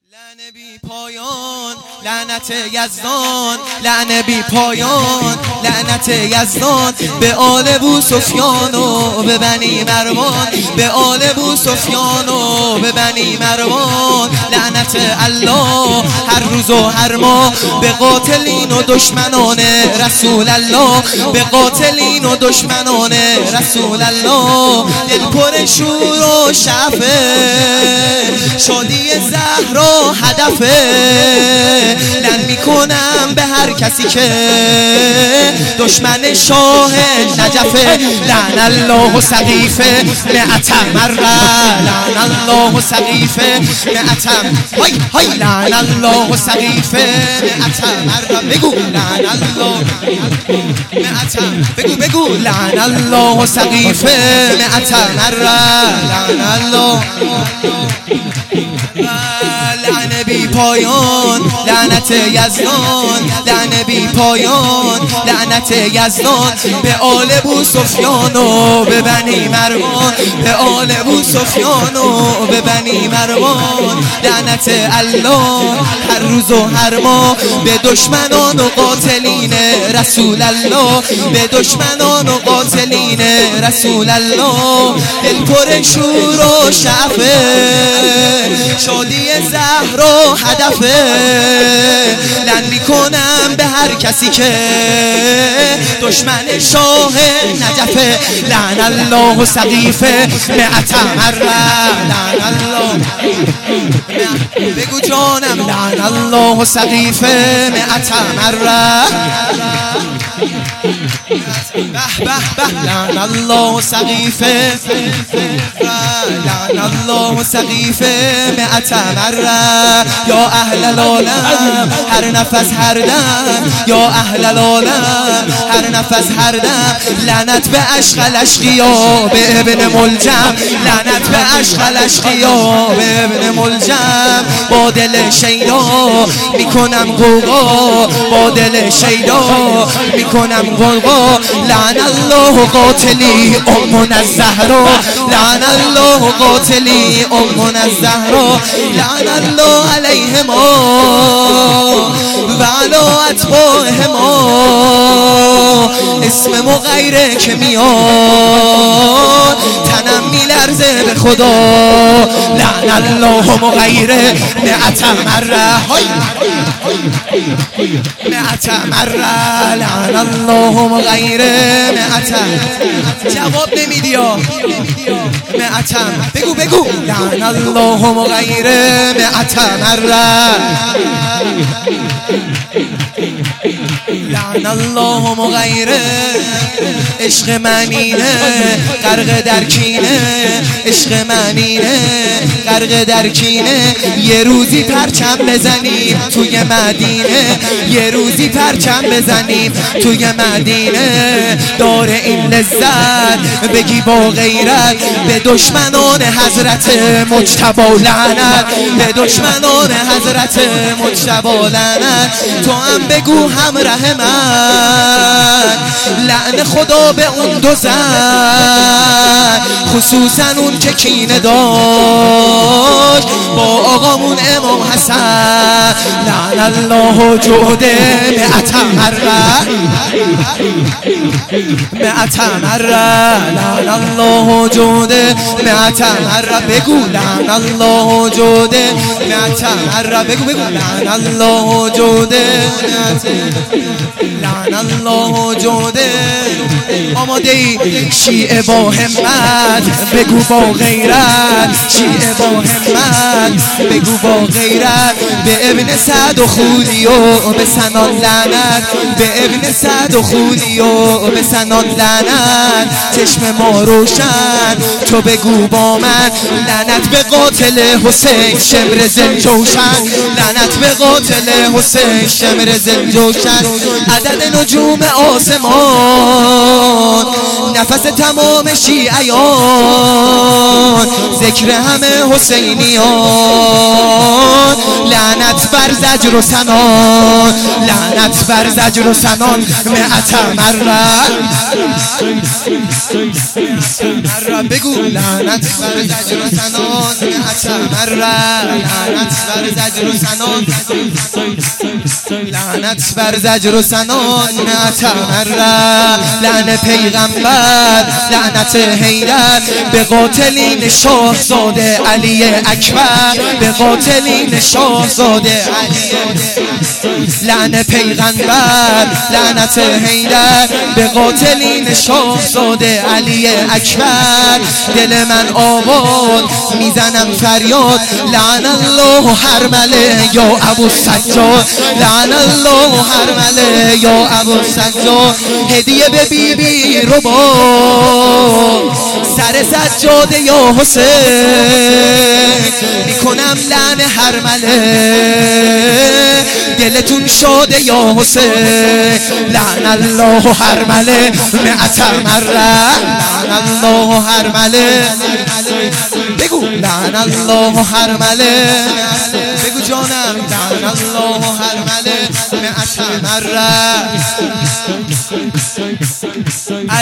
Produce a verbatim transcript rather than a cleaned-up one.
لعنت بی پایان، لعنت یزدان، لعنت بی پایان، لعنت یزدان به آل بو سفیان و به بنی مروان، به آل بو سفیان و به بنی مروان. لعنت الله هر روز و هر ماه به قاتلین و دشمنان رسول الله، به قاتلین و دشمنان رسول الله. دل پر شور و شعفه، شادی زهرا هدفه. لن میکنم به هر کسی که دشمن شاه نجفه. لعن الله سقیفه مئة مره، لعن الله سقیفه مئة های های، لعن الله سقیفه مئة مره. بگو لعن الله مئة، بگو بگو لعن الله سقیفه مئة مره، لعن الله. لعنت بی پایان، لعنت یزدان، لعنت بی پایان، لعنت یزدان به آل بو سفیان و به بنی مروان، به آل بو سفیان و به بنی مروان. لعنت الله هر روز و هر ماه به دشمنان و قاتلین رسول الله، به دشمنان و قاتلین رسول الله. دل پر شور و شعفه، شادی زهرا هدفه. لن میکنم به هر کسی که دشمن شاه نجفه. لعن الله سقیفه مئة مره، لعن الله. بگو جانم لعن الله سقیفه مئة مره. به به به لعن الله سقیفه، لعن الله سقیفه مئة مره. یا اهل العالم هر نفس هر دم، یا اهل العالم هر نفس هر دم. لعنت به عشق الاشقیا به ابن ملجم، لعنت به عشق الاشقیا به ابن ملجم. با دل شیدا میکنم غوغا، با دل شیدا میکنم غوغا. لعن الله قاتلی امنا الزهرا، لعن الله قاتلی امنا الزهرا. لعن الله علیهما و علی اتباعهما. اسم مغیره که میاد تنم میلرزه به خدا. لعن الله مغیره مئة مره، مئة مره. لعن الله مغیره مئة. جواب نمیدی ها مئة. بگو بگو لعن الله مغیره مئة مره، لعن الله مغیره. عشق منینه غرق در کینه، عشق منینه غرق در کینه. یه روزی پرچم بزنیم توی مدینه، یه روزی پرچم بزنیم توی مدینه. داره این لذت بگی با غیرت به دشمنان حضرت مجتبی لعنت، به دشمنان حضرت مجتبی لعنت. تو هم بگو همراه من لعن خدا به اون دو زن، خصوصا اون که کینه داشت با آقامون امام حسن. لعن الله جوده مئة مره، مئة مره. لعن الله جوده مئة مره. بگو لعن الله جوده مئة مره. بگو بگو لعن الله جوده، لعن الله جوده. آماده ای شیعه با همت بگو با غیرت، شیعه با همت بگو با غیرت. به ابن سعد و خولی و به سنان لعنت، به ابن سعد و خولی و به سنان لعنت. چشم ما روشن تو بگو با من لعنت به قاتل حسین شمر زلجوشن، لعنت به قاتل حسین شمر زلجوشن. عدد نجوم آسمان نفس تمام شیعیان، ذکر همه حسینیان. لعنت بر زجر و سنان، لعنت بر زجر و سنان مئت مره. بگو لعنت بر زجر و سنان مئت مره، لعنت بر زجر و سنان، لعنت بر زجر و سنان مئت مره. لعن پیغمبر، لعنت حیدر به قاتلین شاهزاده علی اکبر، به قاتلین شاهزاده علی. لعن پیغمبر، لعنت حیدر به قاتلین شاهزاده علی اکبر. دل من آباد میزنم فریاد، لعن الله حرمله یا ابو سجاد، لعن الله حرمله یا ابو سجاد. هدیه به بی بی رو با سر سجاده یا حسین، میکنم لعن حرمله دلتون شاده یا حسین. لعن الله حرمله مئت مره، لعن الله حرمله. بگو لعن الله حرمله، بگو جانم لعن الله حرمله مئت مره.